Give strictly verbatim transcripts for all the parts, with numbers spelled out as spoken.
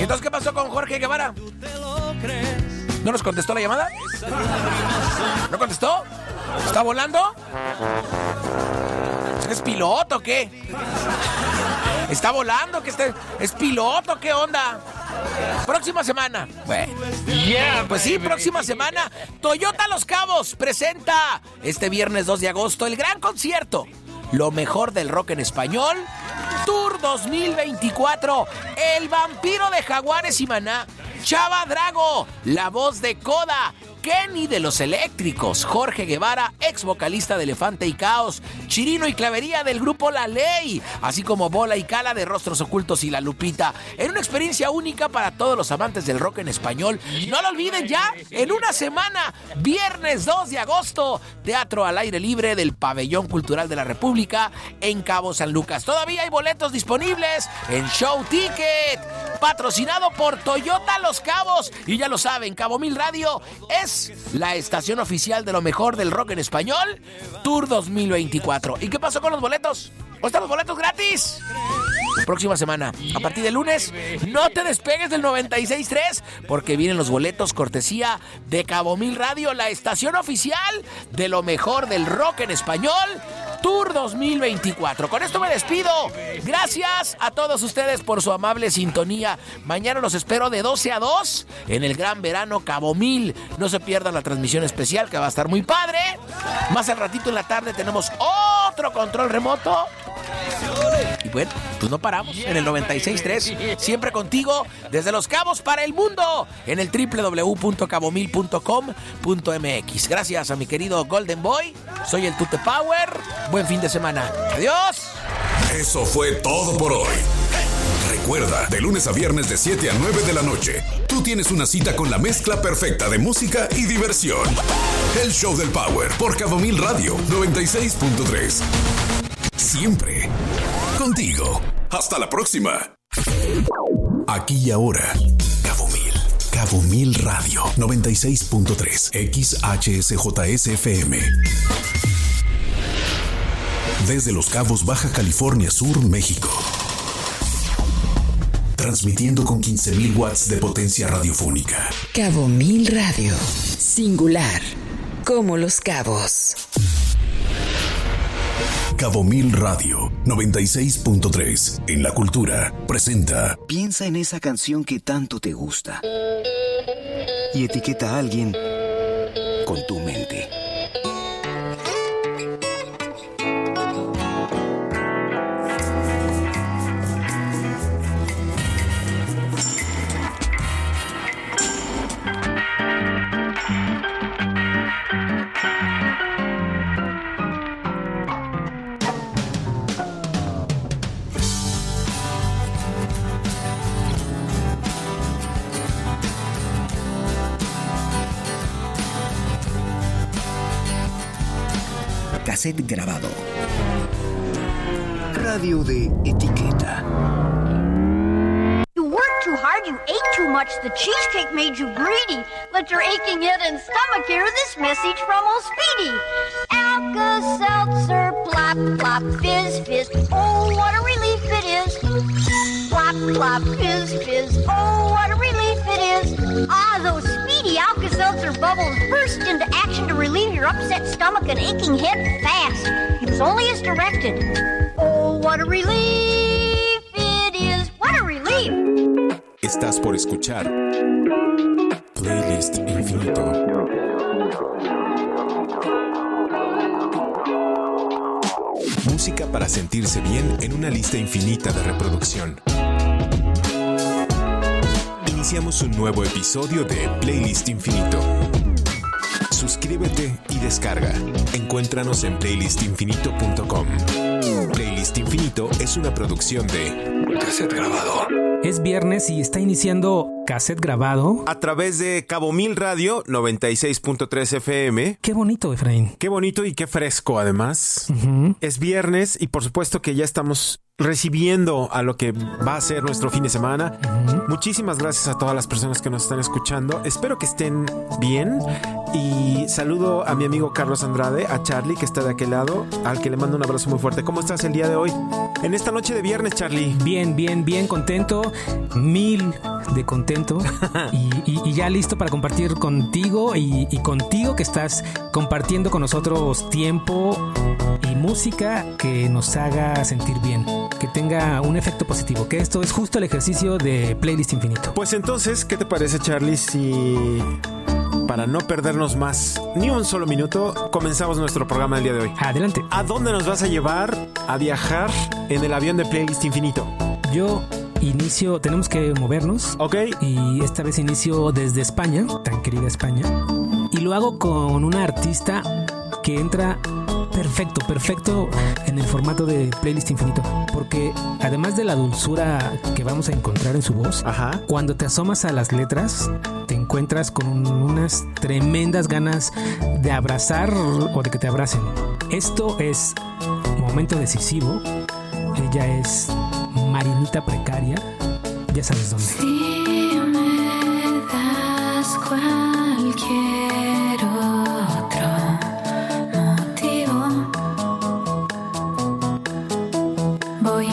¿Y entonces qué pasó con Jorge Guevara? ¿No nos contestó la llamada? ¿No contestó? ¿Está volando? ¿Es piloto o qué? ¿Está volando? ¿Qué está... ¿Es piloto? ¿Qué onda? Próxima semana. Bueno, yeah, pues sí, próxima semana. Toyota Los Cabos presenta este viernes dos de agosto el gran concierto. Lo mejor del rock en español. Tour dos mil veinticuatro. El vampiro de Jaguares y Maná. Chava Drago. La voz de Coda. Kenny de Los Eléctricos, Jorge Guevara, ex vocalista de Elefante y Caos, Chirino y Clavería del grupo La Ley, así como Bola y Cala de Rostros Ocultos y La Lupita, en una experiencia única para todos los amantes del rock en español. No lo olviden ya, en una semana, viernes dos de agosto, teatro al aire libre del Pabellón Cultural de la República en Cabo San Lucas. Todavía hay boletos disponibles en Show Ticket, patrocinado por Toyota Los Cabos, y ya lo saben, Cabo Mil Radio es la estación oficial de lo mejor del rock en español, Tour dos mil veinticuatro. ¿Y qué pasó con los boletos? ¿O están los boletos gratis? Próxima semana, a partir del lunes, no te despegues del noventa y seis punto tres, porque vienen los boletos cortesía de Cabo Mil Radio, la estación oficial de lo mejor del rock en español, Tour dos mil veinticuatro. Con esto me despido. Gracias a todos ustedes por su amable sintonía. Mañana los espero de doce a dos en el Gran Verano Cabo Mil. No se pierdan la transmisión especial, que va a estar muy padre. Más al ratito en la tarde tenemos otro control remoto. Y bueno, pues no paramos en el noventa y seis punto tres, siempre contigo desde Los Cabos para el mundo en el doble u doble u doble u punto cabo mil punto com punto m x. Gracias a mi querido Golden Boy, soy el Tute Power. Buen fin de semana. Adiós. Eso fue todo por hoy. Recuerda, de lunes a viernes de siete a nueve de la noche, tú tienes una cita con la mezcla perfecta de música y diversión. El Show del Power por Cabo Mil Radio noventa y seis punto tres. Siempre contigo. Hasta la próxima. Aquí y ahora, Cabo Mil. Cabo Mil Radio noventa y seis punto tres. X H S J S F M. Desde Los Cabos, Baja California Sur, México. Transmitiendo con quince mil watts de potencia radiofónica. Cabo Mil Radio. Singular. Como Los Cabos. Cabo Mil Radio noventa y seis punto tres. En la cultura presenta. Piensa en esa canción que tanto te gusta y etiqueta a alguien con tu mente. Cassette grabado. Radio de etiqueta. You worked too hard, you ate too much, the cheesecake made you greedy. Let your aching head and stomach hear this message from old Speedy. Alka-Seltzer, plop, plop, fizz, fizz, oh, what a relief it is. Plop, plop, fizz, fizz, oh, what a relief it is. Ah, those Speedy Alka-Seltzer bubbles burst into action to relieve your upset stomach and aching head fast. Use only as directed. Oh, what a relief it is. What a relief. Estás por escuchar Playlist Infinito. Música para sentirse bien en una lista infinita de reproducción. Iniciamos un nuevo episodio de Playlist Infinito. Suscríbete y descarga. Encuéntranos en playlist infinito punto com. Playlist Infinito es una producción de Cassette Grabado. Es viernes y está iniciando Cassette Grabado a través de Cabo Mil Radio noventa y seis punto tres F M. Qué bonito, Efraín. Qué bonito y qué fresco, además. Uh-huh. Es viernes y por supuesto que ya estamos recibiendo a lo que va a ser nuestro fin de semana. Uh-huh. Muchísimas gracias a todas las personas que nos están escuchando. Espero que estén bien y saludo a mi amigo Carlos Andrade, a Charlie que está de aquel lado, al que le mando un abrazo muy fuerte. ¿Cómo estás el día de hoy? en esta noche de viernes, Charlie? Bien, bien, bien contento. Mil de contento. y, y, y ya listo para compartir contigo y, y contigo que estás compartiendo con nosotros tiempo y música que nos haga sentir bien, que tenga un efecto positivo, que esto es justo el ejercicio de Playlist Infinito. Pues entonces, ¿qué te parece, Charlie, si para no perdernos más ni un solo minuto comenzamos nuestro programa del día de hoy? Adelante. ¿A dónde nos vas a llevar a viajar en el avión de Playlist Infinito? Yo inicio, tenemos que movernos. Ok. Y esta vez inicio desde España, tan querida España, y lo hago con una artista que entra perfecto, perfecto en el formato de Playlist Infinito, porque además de la dulzura que vamos a encontrar en su voz, Ajá. cuando te asomas a las letras te encuentras con unas tremendas ganas de abrazar o de que te abracen. Esto es Momento Decisivo. Ella es Marinita Precaria. Ya sabes dónde. Si me das cualquier otro motivo, voy.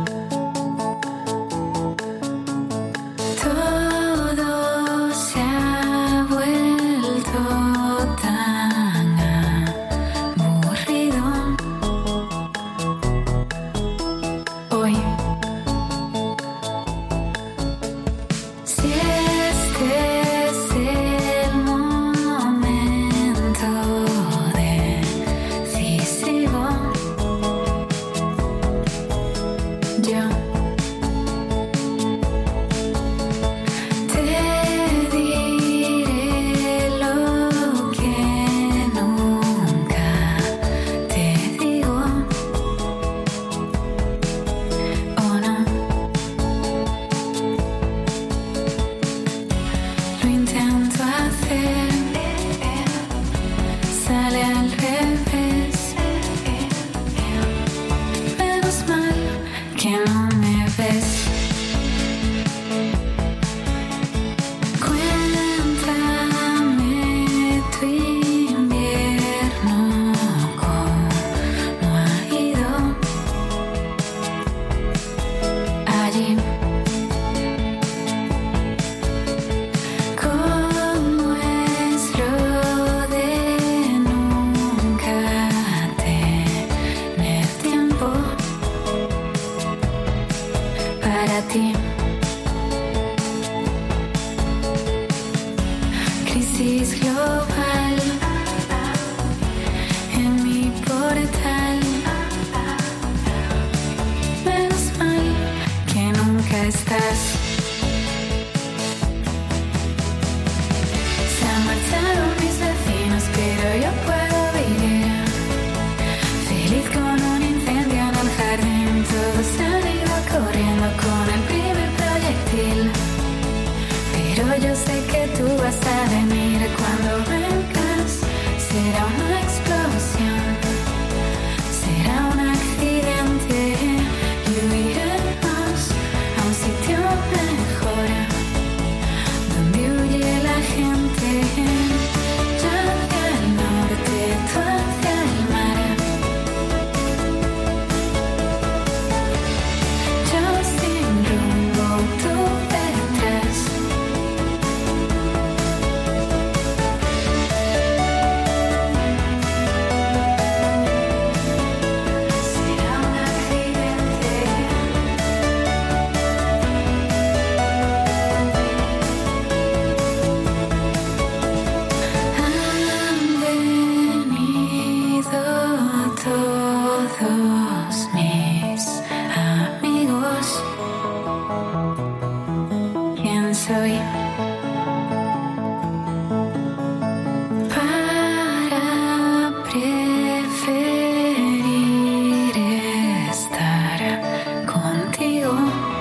Todo se ha vuelto tan aburrido hoy. Si este es el momento decisivo, yo te diré lo que nunca te digo, ¿o no? Lo intento hacer, sale al revés. Menos mal que no me ves. Cuéntame tu invierno, cómo ha ido allí. ¿Cómo es lo de nunca tener tiempo para ti? Crisis global en mi portal. Menos mal que nunca estás. Se han marchado mis vecinos, pero yo puedo vivir feliz con un incendio en el jardín. Todos se han ido corriendo con el primer proyectil, pero yo sé que tú vas a venir. Cuando vengas será una explosión, será un accidente y huiremos a un sitio mejor, donde huye la gente. Yo hacia el norte, tú hacia el mar. Yo sin rumbo, tú detrás. Será un accidente. Han venido todos mis amigos. ¿Quién soy? Para preferir estar contigo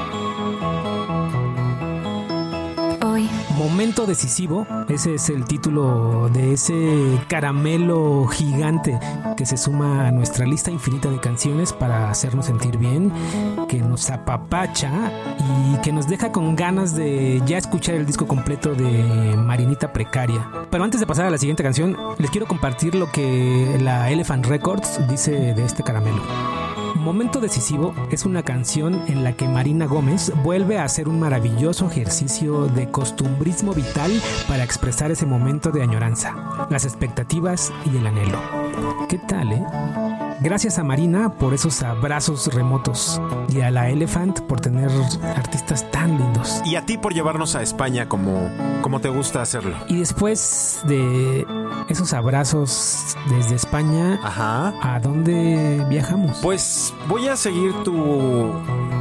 hoy. Momento Decisivo, ese es el título de ese caramelo gigante que se suma a nuestra lista infinita de canciones para hacernos sentir bien, que nos apapacha y que nos deja con ganas de ya escuchar el disco completo de Marinita Precaria. Pero antes de pasar a la siguiente canción, les quiero compartir lo que la Elephant Records dice de este caramelo. Momento Decisivo es una canción en la que Marina Gómez vuelve a hacer un maravilloso ejercicio de costumbrismo vital para expresar ese momento de añoranza, las expectativas y el anhelo. ¿Qué tal, eh? Gracias a Marina por esos abrazos remotos y a la Elephant por tener artistas tan lindos. Y a ti por llevarnos a España como, como te gusta hacerlo. Y después de esos abrazos desde España, ajá, ¿a dónde viajamos? Pues voy a seguir tu...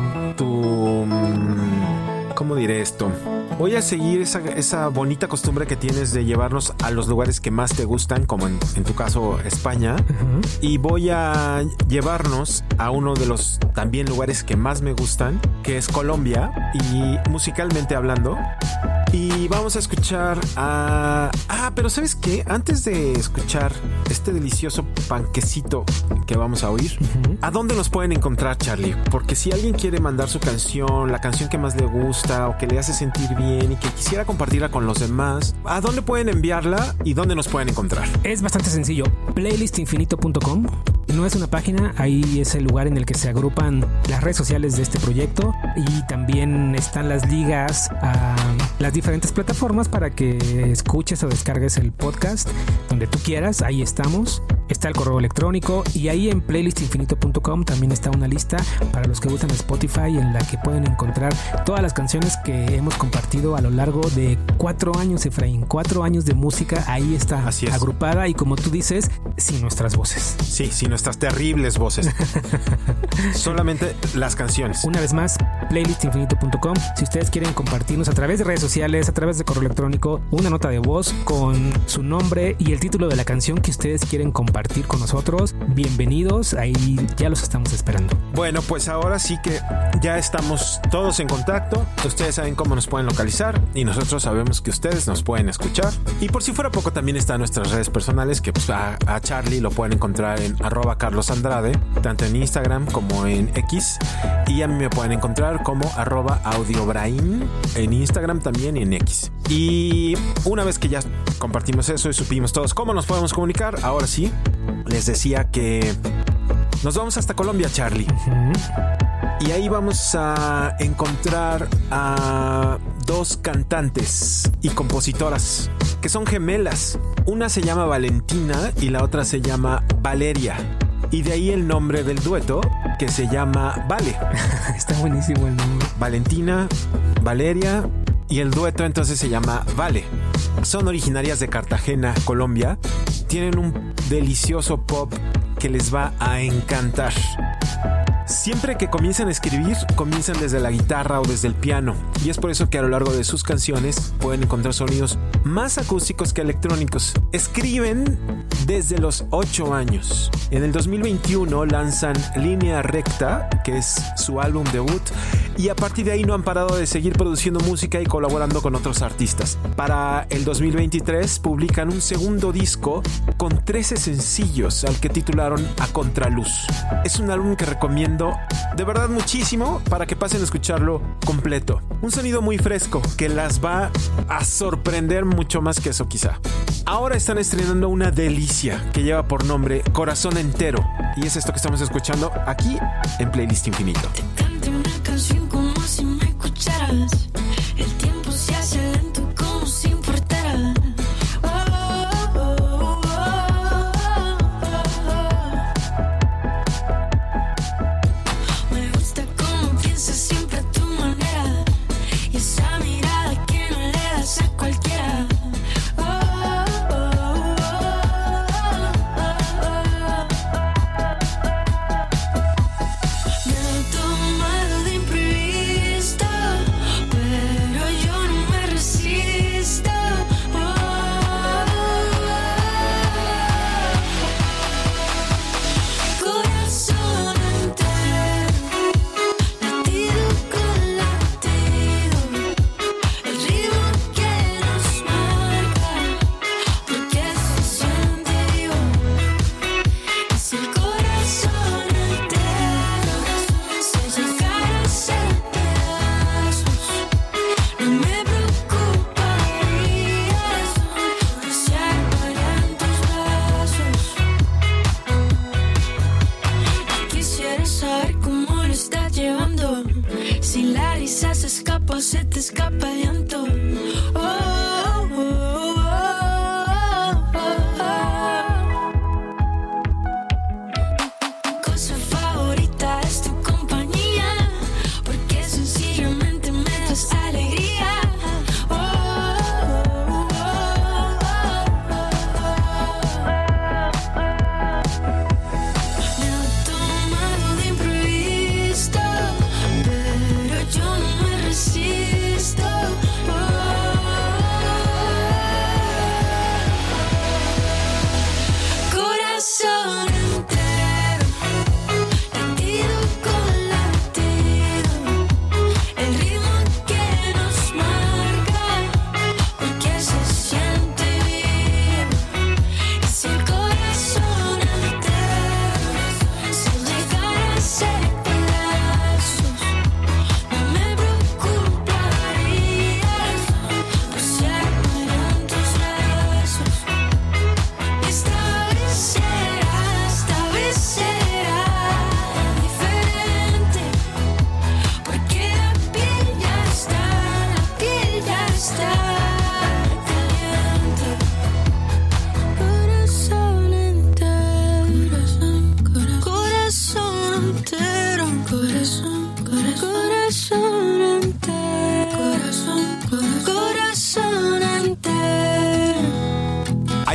tu... ¿cómo diré esto? Voy a seguir esa, esa bonita costumbre que tienes de llevarnos a los lugares que más te gustan, como en, en tu caso España. Uh-huh. Y voy a llevarnos a uno de los también lugares que más me gustan, que es Colombia, y musicalmente hablando. Y vamos a escuchar a... Ah, pero ¿sabes qué? Antes de escuchar este delicioso panquecito que vamos a oír, uh-huh, ¿a dónde nos pueden encontrar, Charlie? Porque si alguien quiere mandar su canción, la canción que más le gusta o que le hace sentir bien y que quisiera compartirla con los demás, ¿a dónde pueden enviarla y dónde nos pueden encontrar? Es bastante sencillo. playlist infinito punto com. No es una página, ahí es el lugar en el que se agrupan las redes sociales de este proyecto y también están las ligas a las diferentes plataformas para que escuches o descargues el podcast donde tú quieras. Ahí estamos. Está el correo electrónico y ahí en playlist infinito punto com también está una lista para los que usan Spotify en la que pueden encontrar todas las canciones que hemos compartido a lo largo de cuatro años, Efraín. Cuatro años de música, ahí está agrupada y como tú dices, sin nuestras voces. Sí, sin nuestras terribles voces. Solamente las canciones. Una vez más, playlist infinito punto com. Si ustedes quieren compartirnos a través de redes sociales, a través de correo electrónico, una nota de voz con su nombre y el título de la canción que ustedes quieren compartir con nosotros, bienvenidos, ahí ya los estamos esperando. Bueno, pues ahora sí que ya estamos todos en contacto. Ustedes saben cómo nos pueden localizar y nosotros sabemos que ustedes nos pueden escuchar. Y por si fuera poco, también están nuestras redes personales, que pues a, a Charlie lo pueden encontrar en arroba Carlos Andrade, tanto en Instagram como en X, y a mí me pueden encontrar como arroba Audiobrain en Instagram también y en X. Y una vez que ya compartimos eso y supimos todos cómo nos podemos comunicar, ahora sí, les decía que nos vamos hasta Colombia, Charlie. Uh-huh. Y ahí vamos a encontrar a dos cantantes y compositoras que son gemelas. Una se llama Valentina y la otra se llama Valeria. Y de ahí el nombre del dueto, que se llama Vale. Está buenísimo el nombre. Valentina, Valeria, y el dueto entonces se llama Vale. Son originarias de Cartagena, Colombia. Tienen un delicioso pop que les va a encantar. Siempre que comienzan a escribir, comienzan desde la guitarra o desde el piano, y es por eso que a lo largo de sus canciones pueden encontrar sonidos más acústicos que electrónicos. Escriben desde los ocho años. En el dos mil veintiuno lanzan Línea Recta, que es su álbum debut, y a partir de ahí no han parado de seguir produciendo música y colaborando con otros artistas. Para el dos mil veintitrés publican un segundo disco con trece sencillos, al que titularon A Contraluz. Es un álbum que recomiendo de verdad muchísimo para que pasen a escucharlo completo. Un sonido muy fresco que las va a sorprender mucho más que eso quizá. Ahora están estrenando una delicia que lleva por nombre Corazón Entero, y es esto que estamos escuchando aquí en Playlist Infinito. Te canto una canción como si me escucharas. El tiempo se hace lento como si importara. Pero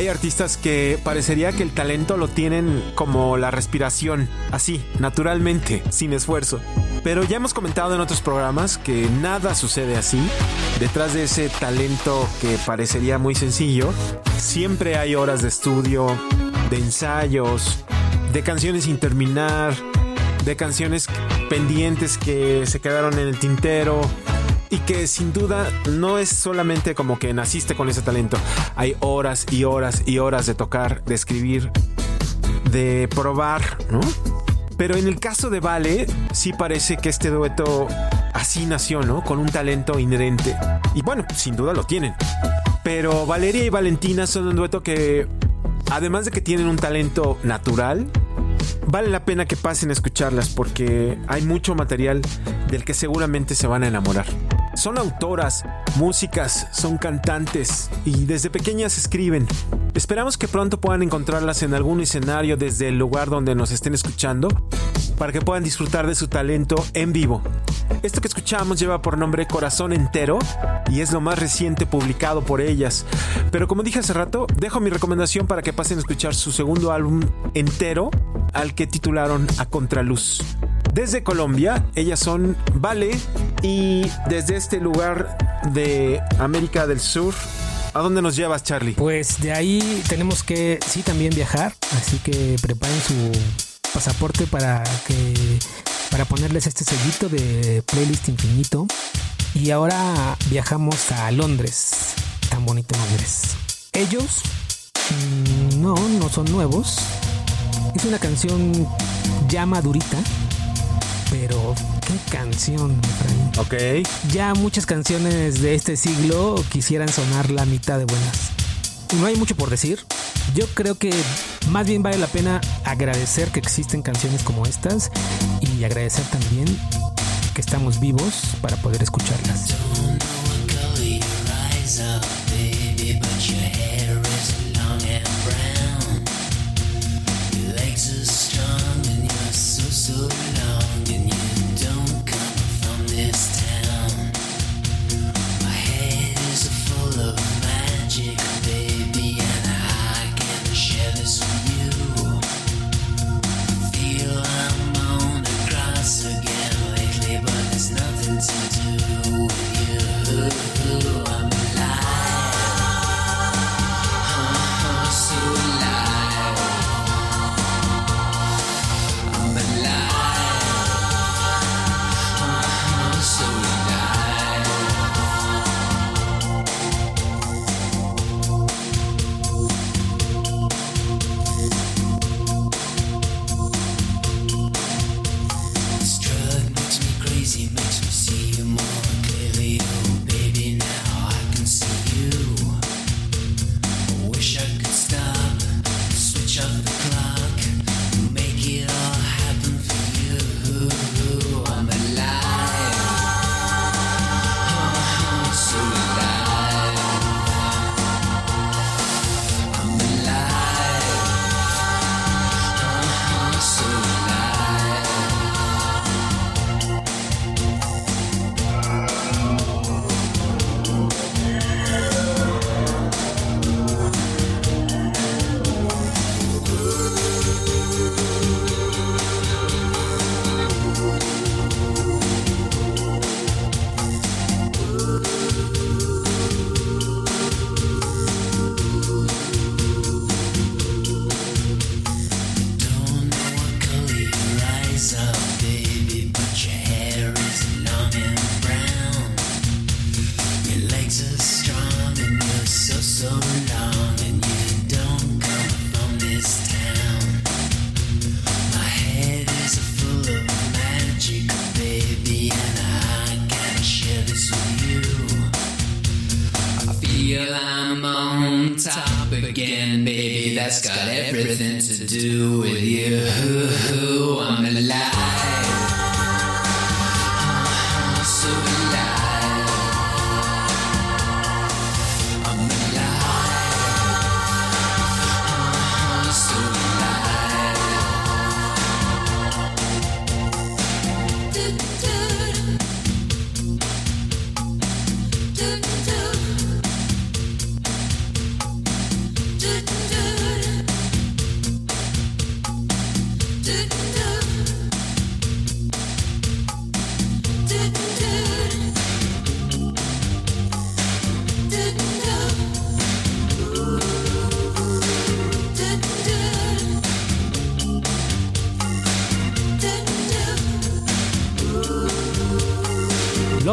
hay artistas que parecería que el talento lo tienen como la respiración, así, naturalmente, sin esfuerzo. Pero ya hemos comentado en otros programas que nada sucede así. Detrás de ese talento que parecería muy sencillo, siempre hay horas de estudio, de ensayos, de canciones sin terminar, de canciones pendientes que se quedaron en el tintero. Y que sin duda no es solamente como que naciste con ese talento. Hay horas y horas y horas de tocar, de escribir, de probar, ¿no? Pero en el caso de Vale, sí parece que este dueto así nació, ¿no? Con un talento inherente. Y bueno, sin duda lo tienen. Pero Valeria y Valentina son un dueto que, además de que tienen un talento natural, vale la pena que pasen a escucharlas porque hay mucho material del que seguramente se van a enamorar. Son autoras, músicas, son cantantes y desde pequeñas escriben. Esperamos que pronto puedan encontrarlas en algún escenario desde el lugar donde nos estén escuchando para que puedan disfrutar de su talento en vivo. Esto que escuchamos lleva por nombre Corazón Entero y es lo más reciente publicado por ellas. Pero como dije hace rato, dejo mi recomendación para que pasen a escuchar su segundo álbum entero, al que titularon A Contraluz. Desde Colombia, ellas son Vale, y desde este lugar de América del Sur, ¿a dónde nos llevas, Charlie? Pues de ahí tenemos que, sí, también viajar, así que preparen su pasaporte para que para ponerles este sellito de Playlist Infinito. Y ahora viajamos a Londres, tan bonito Londres. Ellos mmm, no, no son nuevos. Es una canción ya madurita, pero qué canción, Efraín. Ok. Ya muchas canciones de este siglo quisieran sonar la mitad de buenas. No hay mucho por decir. Yo creo que más bien vale la pena agradecer que existen canciones como estas y agradecer también que estamos vivos para poder escucharlas. That's got everything to do with you. I'm alive. I'm so alive. I'm alive. I'm so alive. Do, do. Do, do. Do, do.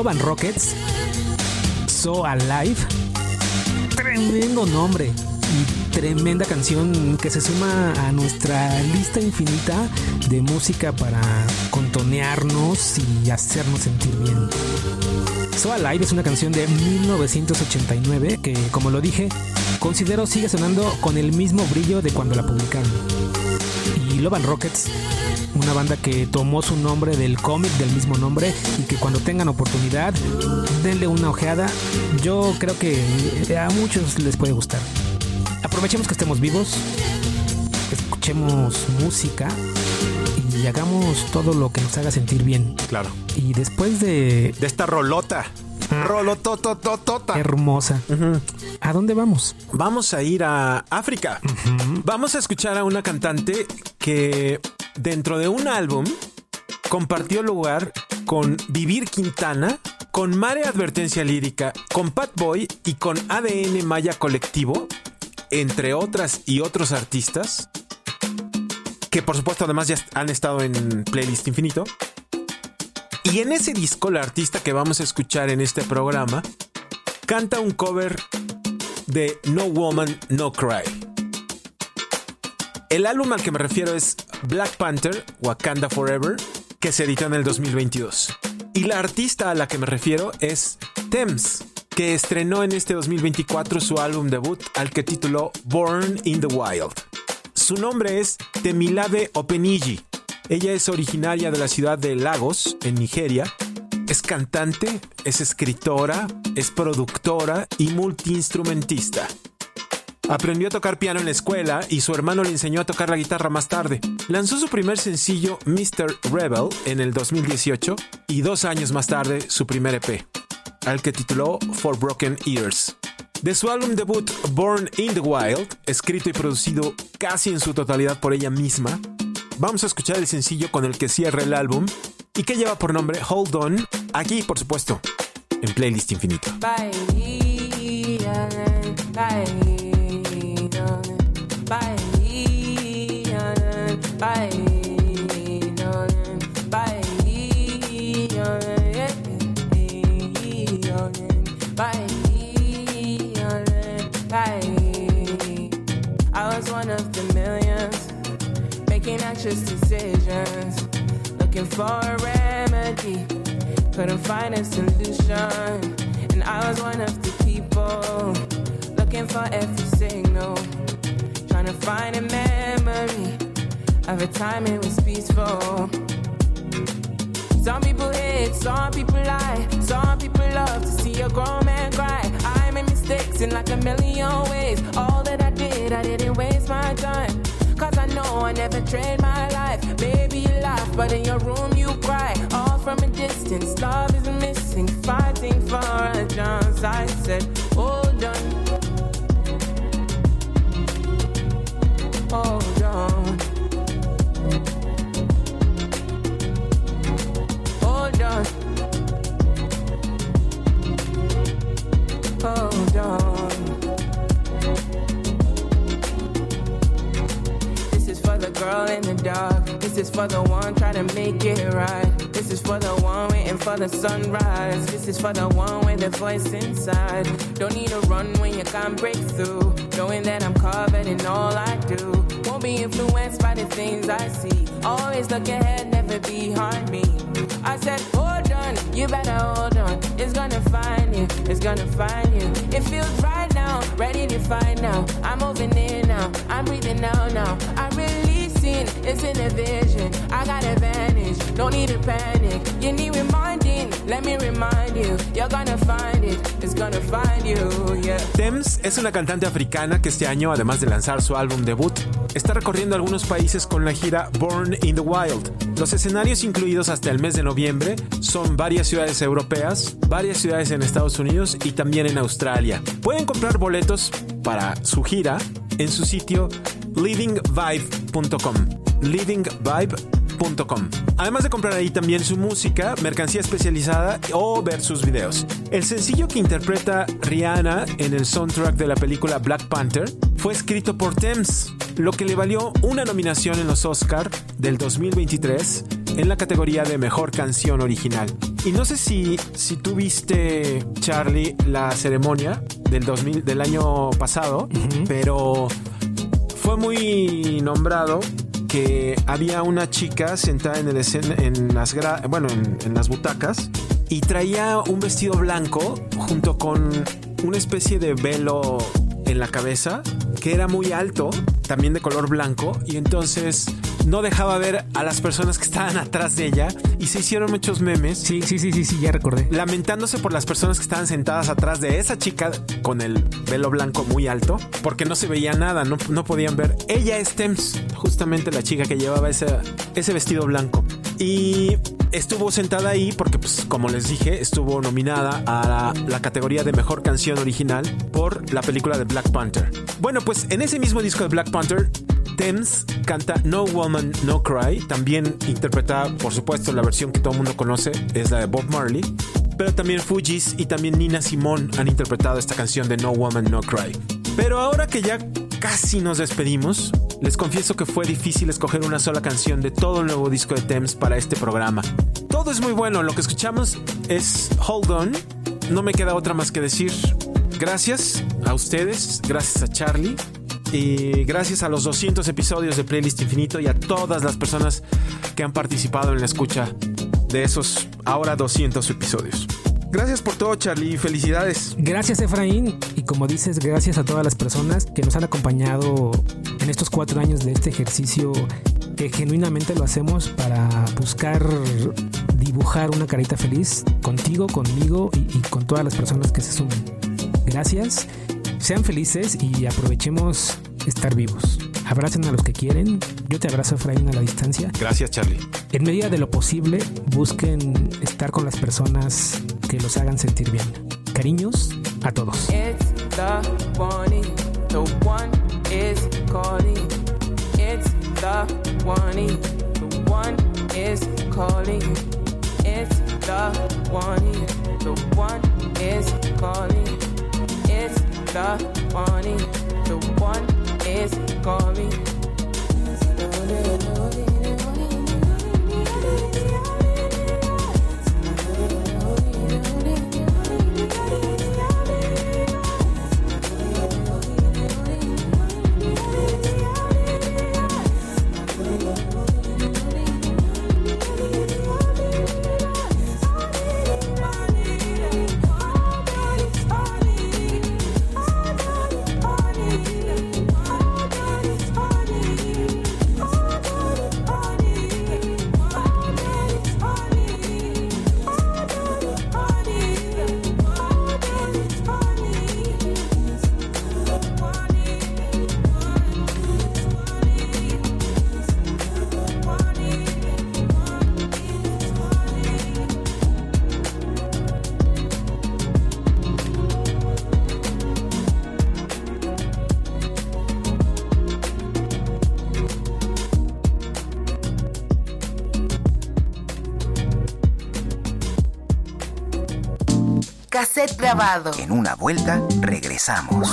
Love and Rockets, So Alive. Tremendo nombre y tremenda canción que se suma a nuestra lista infinita de música para contonearnos y hacernos sentir bien. So Alive es una canción de mil novecientos ochenta y nueve que, como lo dije, considero sigue sonando con el mismo brillo de cuando la publicaron. Y Love and Rockets, una banda que tomó su nombre del cómic del mismo nombre y que cuando tengan oportunidad, denle una ojeada. Yo creo que a muchos les puede gustar. Aprovechemos que estemos vivos, escuchemos música y hagamos todo lo que nos haga sentir bien. Claro. Y después de... De esta rolota. Rolototototota. Hermosa. Uh-huh. ¿A dónde vamos? Vamos a ir a África. Uh-huh. Vamos a escuchar a una cantante que dentro de un álbum compartió lugar con Vivir Quintana, con Mare Advertencia Lírica, con Pat Boy y con A D N Maya Colectivo, entre otras y otros artistas, que por supuesto además ya han estado en Playlist Infinito. Y en ese disco, la artista que vamos a escuchar en este programa canta un cover de No Woman, No Cry. El álbum al que me refiero es Black Panther, Wakanda Forever, que se editó en el dos mil veintidós. Y la artista a la que me refiero es Tems, que estrenó en este dos mil veinticuatro su álbum debut al que tituló Born in the Wild. Su nombre es Temilade Openiji. Ella es originaria de la ciudad de Lagos, en Nigeria. Es cantante, es escritora, es productora y multiinstrumentista. Aprendió a tocar piano en la escuela y su hermano le enseñó a tocar la guitarra más tarde. Lanzó su primer sencillo, mister Rebel, en el dos mil dieciocho y dos años más tarde su primer E P, al que tituló For Broken Ears. De su álbum debut Born in the Wild, escrito y producido casi en su totalidad por ella misma, vamos a escuchar el sencillo con el que cierra el álbum y que lleva por nombre Hold On, aquí por supuesto, en Playlist Infinito. Bye, bye, bye, I was one of the millions making anxious decisions, looking for a remedy, couldn't find a solution. And I was one of the people looking for every signal, trying to find a memory of a time it was peaceful. Some people hate, some people lie, some people love to see a grown man cry. I made mistakes in like a million ways. All that I did, I didn't waste my time, cause I know I never trade my life. Maybe you laugh, but in your room you cry. All from a distance, love is missing, fighting for a chance. I said, hold on, hold on, hold on, hold on. This is for the girl in the dark. This is for the one trying to make it right. This is for the one waiting for the sunrise. This is for the one with the voice inside. Don't need to run when you can't break through, knowing that I'm covered in all I do. Won't be influenced by the things I see. Always look ahead, never behind me. I said, hold on, you better hold on. It's gonna find you, it's gonna find you. It feels right now, ready to find now. I'm moving in now, I'm breathing out now. I'm releasing, it's in a vision. I got advantage, don't need to panic. You need reminding, let me remind you. You're gonna find it, it's gonna find you, yeah. Tems es una cantante africana que este año, además de lanzar su álbum debut, está recorriendo algunos países con la gira Born in the Wild. Los escenarios incluidos hasta el mes de noviembre son varias ciudades europeas, varias ciudades en Estados Unidos y también en Australia. Pueden comprar boletos para su gira en su sitio living vibe punto com. living vibe punto com. Además de comprar ahí también su música, mercancía especializada o ver sus videos. El sencillo que interpreta Rihanna en el soundtrack de la película Black Panther fue escrito por Tems, lo que le valió una nominación en los Oscar del dos mil veintitrés en la categoría de Mejor Canción Original. Y no sé si, si tú viste, Charlie, la ceremonia del dos mil, del año pasado, uh-huh. pero fue muy nombrado que había una chica sentada en el escen- en las gra- bueno, en, en las butacas y traía un vestido blanco junto con una especie de velo en la cabeza que era muy alto, también de color blanco, y entonces no dejaba ver a las personas que estaban atrás de ella y se hicieron muchos memes. Sí, sí, sí, sí, sí, ya recordé. Lamentándose por las personas que estaban sentadas atrás de esa chica con el velo blanco muy alto, porque no se veía nada, no, no podían ver. Ella es Tems, justamente la chica que llevaba ese, ese vestido blanco. Y estuvo sentada ahí porque, pues, como les dije, estuvo nominada a la, la categoría de Mejor Canción Original por la película de Black Panther. Bueno, pues en ese mismo disco de Black Panther, Tems canta No Woman, No Cry, también interpretada, por supuesto, la versión que todo el mundo conoce, es la de Bob Marley, pero también Fugees y también Nina Simone han interpretado esta canción de No Woman, No Cry. Pero ahora que ya casi nos despedimos, les confieso que fue difícil escoger una sola canción de todo el nuevo disco de Tems para este programa. Todo es muy bueno, lo que escuchamos es Hold On. No me queda otra más que decir gracias a ustedes, gracias a Charlie, y gracias a los doscientos episodios de Playlist Infinito y a todas las personas que han participado en la escucha de esos ahora doscientos episodios. Gracias por todo, Charlie, felicidades. Gracias, Efraín, y como dices, gracias a todas las personas que nos han acompañado en estos cuatro años de este ejercicio que genuinamente lo hacemos para buscar dibujar una carita feliz contigo, conmigo y, y con todas las personas que se sumen. Gracias, sean felices y aprovechemos estar vivos. Abracen a los que quieren. Yo te abrazo, Efraín, a la distancia. Gracias, Charlie. En medida de lo posible, busquen estar con las personas que los hagan sentir bien. Cariños a todos. It's the one, the one is calling. It's the one, the one is calling. It's the one, the one is calling. It's the one, the one is calling. Cassette grabado. En una vuelta, regresamos.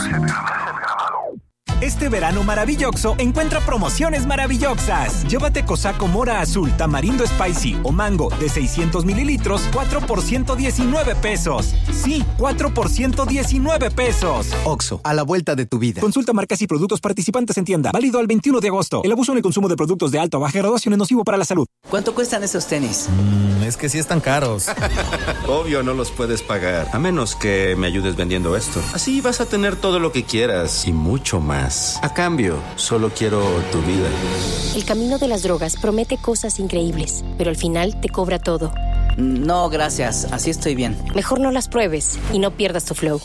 Este verano maravilloso encuentra promociones maravillosas. Llévate Cosaco Mora Azul, Tamarindo Spicy o Mango de seiscientos mililitros, cuatro por ciento diecinueve pesos. Sí, cuatro por ciento diecinueve pesos. Oxxo, a la vuelta de tu vida. Consulta marcas y productos participantes en tienda. Válido al veintiuno de agosto. El abuso en el consumo de productos de alta o baja graduación es nocivo para la salud. ¿Cuánto cuestan esos tenis? Mm, es que sí están caros. Obvio no los puedes pagar, a menos que me ayudes vendiendo esto. Así vas a tener todo lo que quieras y mucho más. A cambio, solo quiero tu vida. El camino de las drogas promete cosas increíbles, pero al final te cobra todo. No, gracias. Así estoy bien. Mejor no las pruebes y no pierdas tu flow.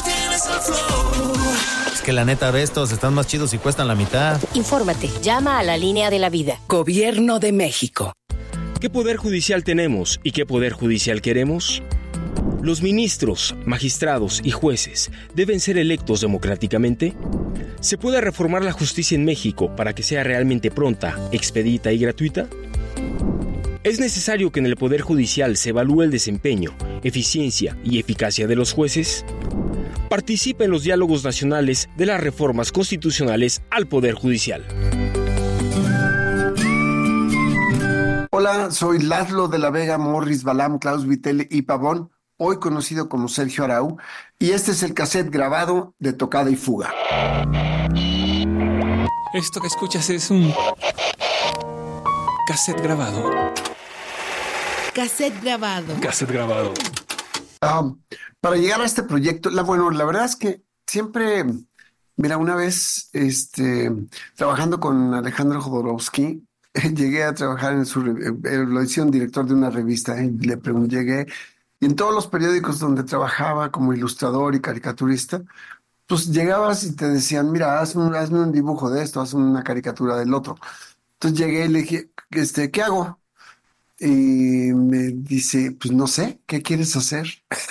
Es que la neta de estos están más chidos y cuestan la mitad. Infórmate. Llama a la línea de la vida. Gobierno de México. ¿Qué poder judicial tenemos y qué poder judicial queremos? ¿Los ministros, magistrados y jueces deben ser electos democráticamente? ¿Se puede reformar la justicia en México para que sea realmente pronta, expedita y gratuita? ¿Es necesario que en el Poder Judicial se evalúe el desempeño, eficiencia y eficacia de los jueces? Participa en los diálogos nacionales de las reformas constitucionales al Poder Judicial. Hola, soy Laszlo de la Vega, Morris, Balam, Klaus Vittel y Pavón, hoy conocido como Sergio Arau, y este es el cassette grabado de Tocada y Fuga. Esto que escuchas es un cassette grabado. Cassette grabado. Cassette grabado. Um, para llegar a este proyecto, la, bueno, la verdad es que siempre, mira, una vez este, trabajando con Alejandro Jodorowsky, llegué a trabajar en su, eh, lo hicieron director de una revista, y le pregunté, llegué, y en todos los periódicos donde trabajaba como ilustrador y caricaturista, pues llegabas y te decían, mira, hazme un, hazme un dibujo de esto, hazme una caricatura del otro. Entonces llegué y le dije, este, ¿qué hago? Y me dice, pues no sé, ¿qué quieres hacer?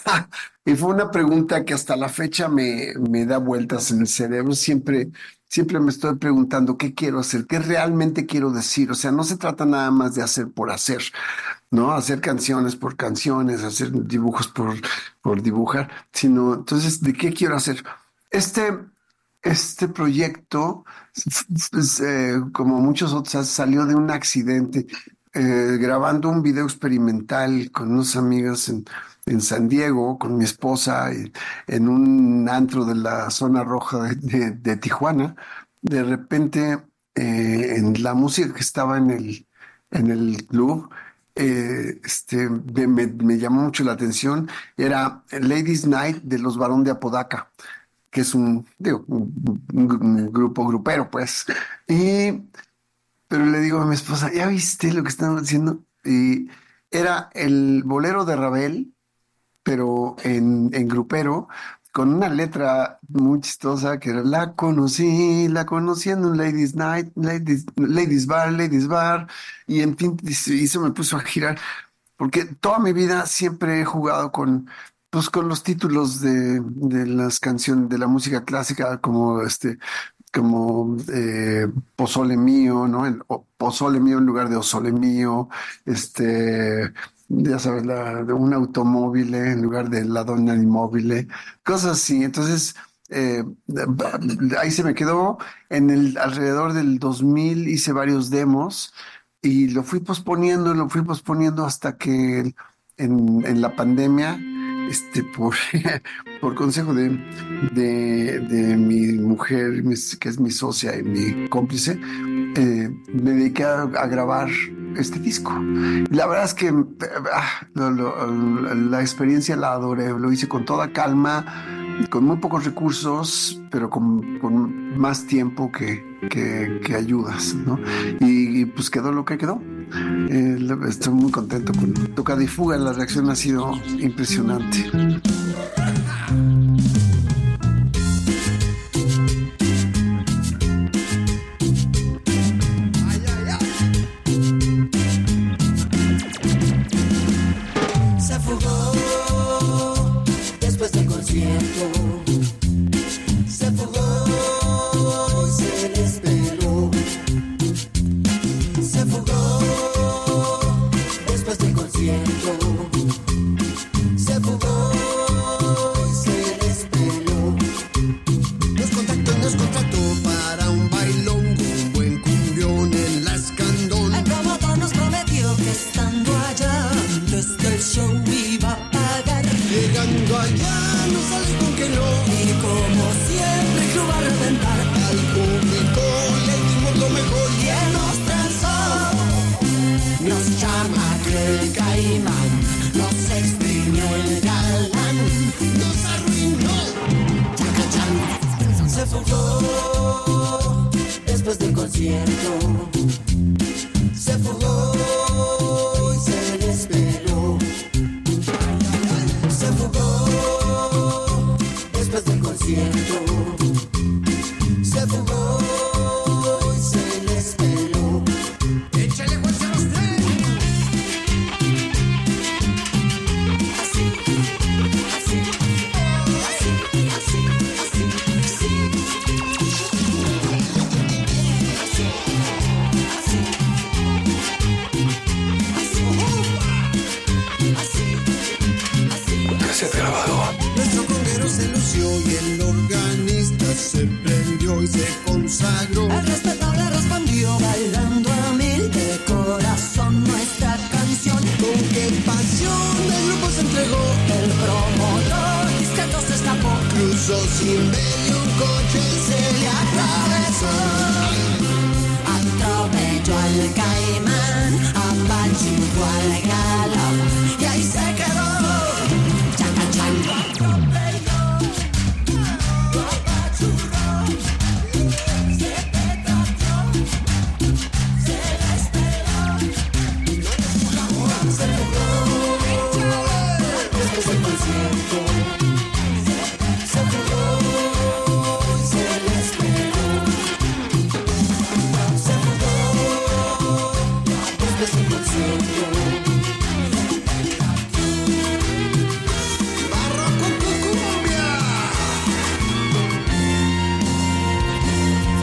Y fue una pregunta que hasta la fecha me, me da vueltas en el cerebro. Siempre, siempre me estoy preguntando qué quiero hacer, qué realmente quiero decir. O sea, no se trata nada más de hacer por hacer, ¿no? Hacer canciones por canciones, hacer dibujos por, por dibujar, sino entonces, ¿de qué quiero hacer? Este, este proyecto, pues, eh, como muchos otros, salió de un accidente. Eh, grabando un video experimental con unos amigos en, en San Diego, con mi esposa, y, en un antro de la zona roja de, de, de Tijuana. De repente, eh, en la música que estaba en el, en el club, eh, este, me, me, me llamó mucho la atención. Era Ladies Night de los Barón de Apodaca, que es un, digo, un, un, un grupo grupero, pues. Y pero le digo a mi esposa, ¿ya viste lo que están haciendo? Y era el bolero de Ravel, pero en, en grupero, con una letra muy chistosa que era, la conocí, la conocí en un Ladies Night, Ladies, Ladies Bar, Ladies Bar, y en fin, y se me puso a girar, porque toda mi vida siempre he jugado con, pues, con los títulos de, de las canciones, de la música clásica, como este... como eh, Pozole Mío, ¿no? El, o Pozole Mío en lugar de Osole Mío, este, ya sabes, la, de un automóvil en lugar de la donna inmóvil, cosas así. Entonces, eh, ahí se me quedó. En el alrededor del dos mil hice varios demos y lo fui posponiendo, lo fui posponiendo hasta que en, en la pandemia, este, por, por consejo de, de, de mi mujer, mis, que es mi socia y mi cómplice, eh, me dediqué a, a grabar este disco. La verdad es que ah, lo, lo, la experiencia la adoré, lo hice con toda calma, con muy pocos recursos, pero con, con más tiempo que, que, que ayudas, ¿no? Y, y pues quedó lo que quedó. Eh, estoy muy contento con Tocada y Fuga. La reacción ha sido impresionante. Se fugó después del concierto. Se fugó y se desveló. Se fugó después del concierto. Se fugó y se desveló. Nos contactó, nos contrató para un bailongo, un buen cumbión en la Escandón. El promotor nos prometió que estando allá desde el show iba a pagar. Llegando allá no sale con que no. Y como siempre el club va a reventar. Al público le dimos lo mejor y él nos transó. Nos llama aquel caimán, nos exprimió el galán, nos arruinó. Chacachán. Se fugó después del concierto. Se fugó y se desveló. Se fugó después del concierto. Se fugó y se desveló. Échale fuerza a los tres. Así, así, así, así, así, así. y en medio un coche se le atravesó. Atropelló al caimán, apachurró al galo y ahí se quedó. Chaca, chaca. Atropelló, apachurró, se petató, se desesperó. Se fugó, después del concierto. Se fugó y se le esperó. Se fugó después del concierto.